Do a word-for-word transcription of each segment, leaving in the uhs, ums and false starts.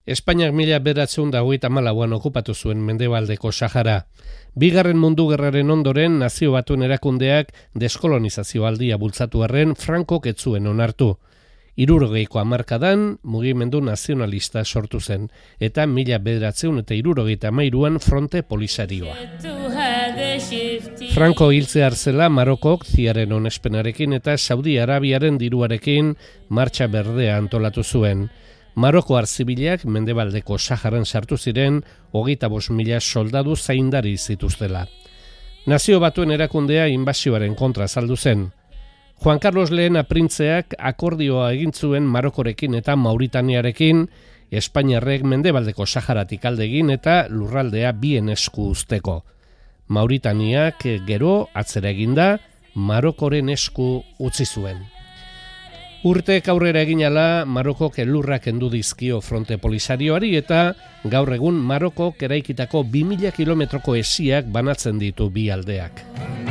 Espainiak mila bederatziehun eta hogeita hamalauan okupatu zuen mendebaldeko Sahara. Bigarren mundu gerraren ondoren Nazio Batuen erakundeak deskolonizazio aldia bultzatu arren Frankok ez zuen onartu. Hirurogeiko hamarkadan mugimendu nazionalista sortu zen, eta mila bederatziehun eta hirurogeita hamairuan Fronte Polisarioa. Franko hiltzear zela Marokok ziaren onespenarekin eta Saudi Arabiaren diruarekin martxa berdea antolatu zuen. Marokoar zibilak mendebaldeko Saharan sartu ziren hogeita bost mila soldadu zaindari zituztela. Nazio Batuen erakundea inbasioaren kontra azaldu zen. Juan Carlos Lehena printzeak akordioa egin zuen Marokorekin eta Mauritaniarekin, Espainiarrek mendebaldeko Saharatik alde egin eta lurraldea bien esku uzteko. Mauritaniak gero atzera eginda Marokoren esku utzi zuen. Urteek aurrera egin ala Marokok elurrak kendu dizkio Fronte Polisarioari eta gaur egun Marokok eraikitako bi mila kilometroko hesiak banatzen ditu bi aldeak.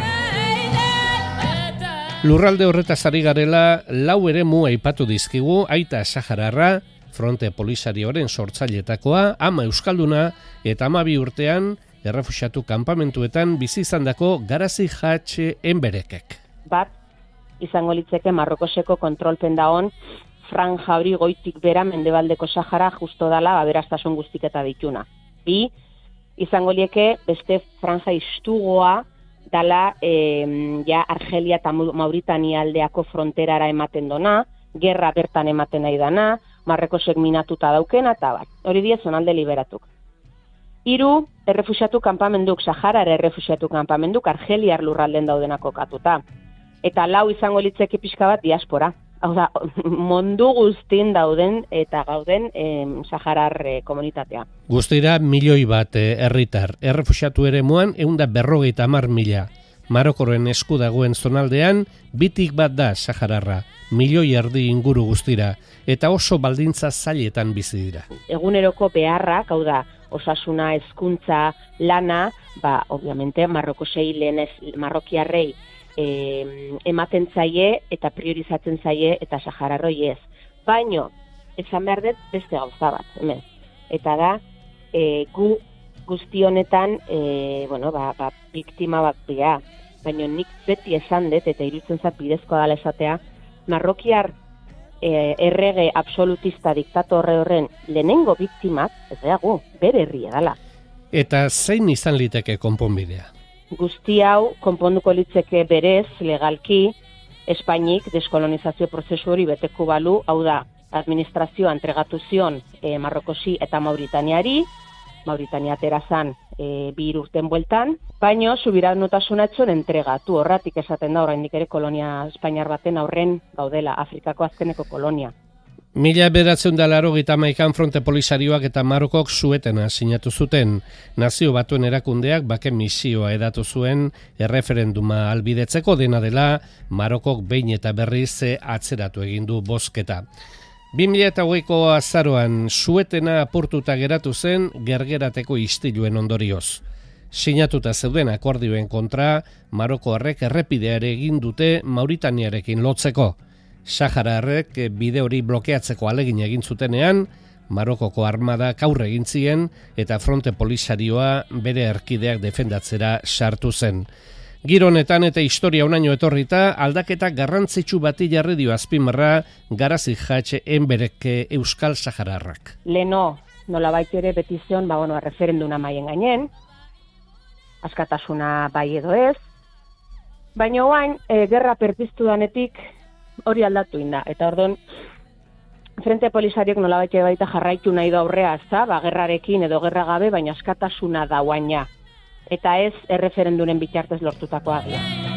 Lurralde horretaz ari garela lau eremu aipatu dizkigu Aita Sahararra, Fronte Polisarioaren sortzailetakoa, ama euskalduna eta hamabi urtean errefuxiatu kanpamentuetan bizi izandako Garazi Hatxe Enberekek. Bat izango litzeke Marrokoseko kontrolpen daon franja hori goitik bera mendebaldeko Sahara justo dala aberastasun guztik eta dituna. Bi, izango lieke beste franja istugoa dala e, ja Argelia eta Mauritania aldeako fronterara ematen dona, gerra bertan ematen nahi dana, Marrokosek minatuta daukena eta bat. Hori die zonalde liberatuk. Hiru, errefuxiatu kanpamenduk, Saharara errefuxiatu kanpamenduk Argeliar lurralden daudenak kokatuta. Eta lau izango litzeke pixka bat diaspora. Hau da, mundu guztin dauden eta gauden eh, Saharar eh, komunitatea. Guztira milioi bat herritar, eh, errefuxiatu ere muan ehun eta berrogeita hamar mila. Marokoren esku dagoen zonaldean, bitik bat da Sahararra, milioi erdi inguru guztira, eta oso baldintza zailetan bizi dira. Eguneroko beharrak, hau da, osasuna, hezkuntza, lana, ba, obviamente, Marrokosei lehenez, Marrokiarrei, E, ematen zaie eta priorizatzen zaie eta Sahararroi ez. Baino, esan behar dut beste gauza bat, hemen. Eta da, e, gu guzti honetan, e, bueno, ba, ba, biktima bat bia. Baino nik beti esan dut eta iruditzen zat bidezkoa dala esatea, Marrokiar e, errege absolutista diktatorre horren lehenengo biktimak, ez da gu, bere herria dala. Eta zein izan liteke konponbidea? Guzti hau konponduko litzeke berez legalki Espainik deskolonizazio prozesu hori beteko balu, hau da, administrazioa entregatu zion e, Marrokosi eta Mauritaniari, Mauritania aterazan e, bi urten bueltan, baino subiranotasuna etzon entregatu, horratik esaten da oraindik ere kolonia Espainiar baten aurren gaudela, Afrikako azkeneko kolonia. Mila bederatziehun eta laurogeita hamaikan Fronte Polisarioak eta Marokok suetena sinatu zuten. Nazio Batuen erakundeak bake misioa edatu zuen erreferenduma albidetzeko, dena dela Marokok behin eta berriz atzeratu egin du bozketa. bi mila hogeiko azaroan suetena apurtuta geratu zen gergerateko istiluen ondorioz. Sinatuta zeuden akordioen kontra, Marokoarrek errepideare egin dute Mauritaniarekin lotzeko. Sahararrek bide hori blokeatzeko alegin egin zutenean, Marokoko armada aurre egin zien eta Fronte Polisarioa bere erkideak defendatzera sartu zen. Giro honetan eta historia honaino etorrita, aldaketa garrantzitsu bati jarri dio azpimarra Garazi Hatxe Enberek Euskal Sahararrak. Leno, nolabait ere betizion, ba, bueno, referenduna maien gainen, askatasuna bai edo ez, baina oain, e, gerra perpiztu danetik, hori aldatu inda, eta ordon Frente Polisariok nolabait baita jarraitu nahi da aurrea, ezta, ba, gerrarekin edo gerra gabe, baina askatasuna da guaina. Eta ez erreferenduren bitartez lortutakoa.